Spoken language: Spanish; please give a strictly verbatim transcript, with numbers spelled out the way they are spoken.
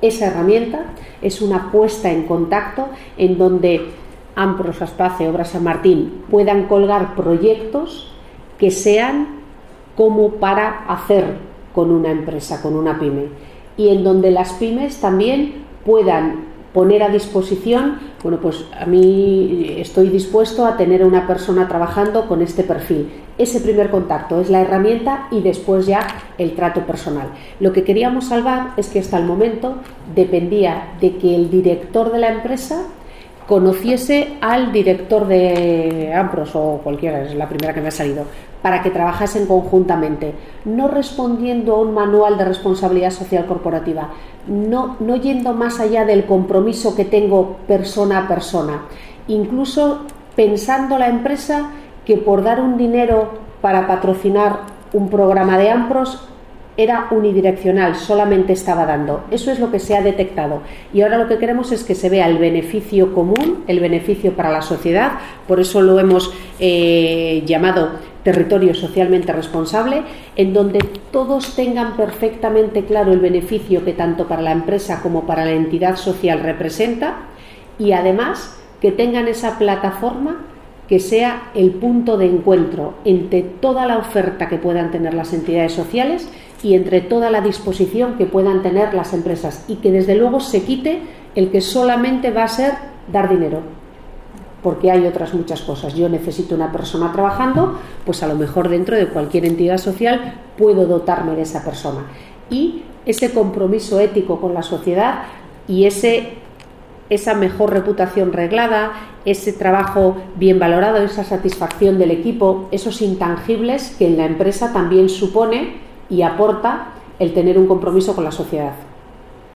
esa herramienta es una puesta en contacto en donde Ampros, Aspace, Obras San Martín puedan colgar proyectos que sean como para hacer con una empresa, con una pyme, y en donde las pymes también puedan poner a disposición, bueno, pues a mí estoy dispuesto a tener a una persona trabajando con este perfil. Ese primer contacto es la herramienta y después ya el trato personal. Lo que queríamos salvar es que hasta el momento dependía de que el director de la empresa conociese al director de Ampros o cualquiera, es la primera que me ha salido, para que trabajasen conjuntamente, no respondiendo a un manual de responsabilidad social corporativa, no, no yendo más allá del compromiso que tengo persona a persona, incluso pensando la empresa que por dar un dinero para patrocinar un programa de Ampros era unidireccional, solamente estaba dando. Eso es lo que se ha detectado y ahora lo que queremos es que se vea el beneficio común, el beneficio para la sociedad, por eso lo hemos eh, llamado territorio socialmente responsable, en donde todos tengan perfectamente claro el beneficio que tanto para la empresa como para la entidad social representa y además que tengan esa plataforma que sea el punto de encuentro entre toda la oferta que puedan tener las entidades sociales y entre toda la disposición que puedan tener las empresas y que desde luego se quite el que solamente va a ser dar dinero, porque hay otras muchas cosas. Yo necesito una persona trabajando, pues a lo mejor dentro de cualquier entidad social puedo dotarme de esa persona. Y ese compromiso ético con la sociedad y ese, esa mejor reputación reglada, ese trabajo bien valorado, esa satisfacción del equipo, esos intangibles que en la empresa también supone y aporta el tener un compromiso con la sociedad.